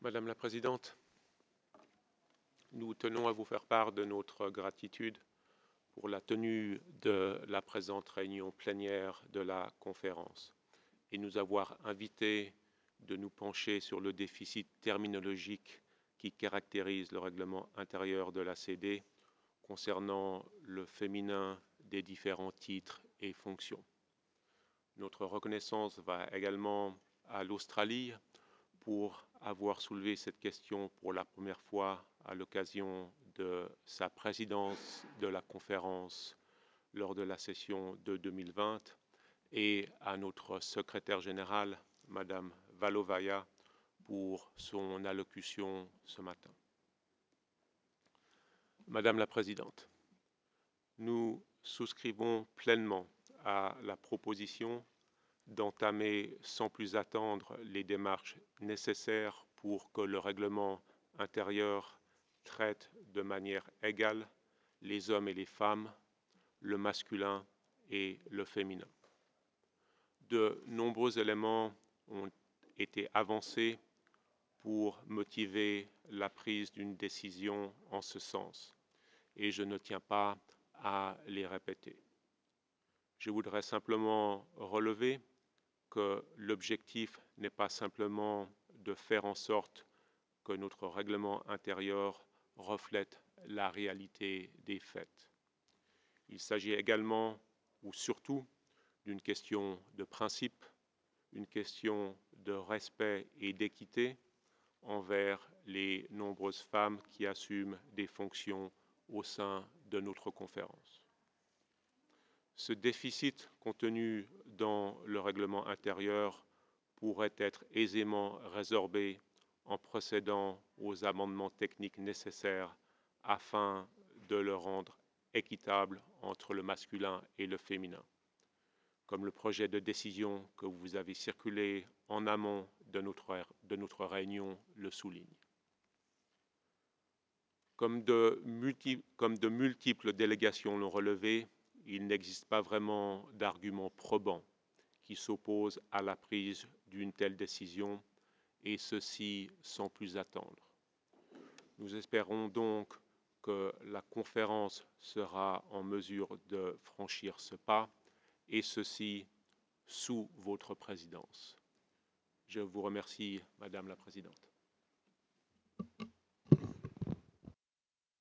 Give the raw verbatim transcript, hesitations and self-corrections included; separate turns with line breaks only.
Madame la Présidente, nous tenons à vous faire part de notre gratitude pour la tenue de la présente réunion plénière de la conférence et nous avoir invités de nous pencher sur le déficit terminologique qui caractérise le règlement intérieur de l'A C D concernant le féminin des différents titres et fonctions. Notre reconnaissance va également à l'Australie pour avoir soulevé cette question pour la première fois à l'occasion de sa présidence de la conférence lors de la session de deux mille vingt et à notre secrétaire générale, Madame Valovaya, pour son allocution ce matin. Madame la Présidente, nous souscrivons pleinement à la proposition d'entamer sans plus attendre les démarches nécessaires pour que le règlement intérieur traite de manière égale les hommes et les femmes, le masculin et le féminin. De nombreux éléments ont été avancés pour motiver la prise d'une décision en ce sens, et je ne tiens pas à les répéter. Je voudrais simplement relever que l'objectif n'est pas simplement de faire en sorte que notre règlement intérieur reflète la réalité des faits. Il s'agit également, ou surtout, d'une question de principe, une question de respect et d'équité envers les nombreuses femmes qui assument des fonctions au sein de notre conférence. Ce déficit contenu dans le règlement intérieur pourrait être aisément résorbé en procédant aux amendements techniques nécessaires afin de le rendre équitable entre le masculin et le féminin, comme le projet de décision que vous avez circulé en amont de notre, de notre réunion le souligne. Comme de, multi, comme de multiples délégations l'ont relevé, il n'existe pas vraiment d'arguments probants qui s'opposent à la prise d'une telle décision, et ceci sans plus attendre. Nous espérons donc que la conférence sera en mesure de franchir ce pas, et ceci sous votre présidence. Je vous remercie, Madame la Présidente.